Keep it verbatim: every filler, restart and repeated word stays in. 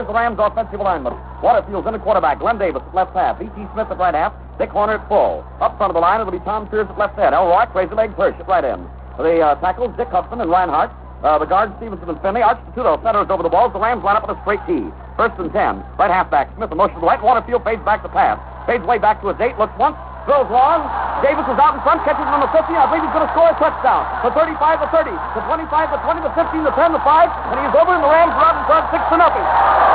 The Rams offensive lineman. Waterfield's in the quarterback. Glenn Davis at left half. E T. Smith at right half. Dick Horner at full. Up front of the line, it'll be Tom Sears at left end. Elroy, Crazy Leg Hirsch at right end. The uh, tackles, Dick Huffman and Reinhardt. Uh, the guards, Stevenson and Finley. Arch Statuto centers over the balls. The Rams line up with a straight T. First and ten. Right halfback. Smith in motion to the right. Waterfield fades back to pass. Fades way back to his eight. Looks once. Throws long. Davis is out in front. Catches him on the fifty. I believe he's going to score a touchdown. The thirty-five to thirty. The twenty-five to twenty. The fifteen to ten to five. And he's over, and the Rams are out in front six to nothing.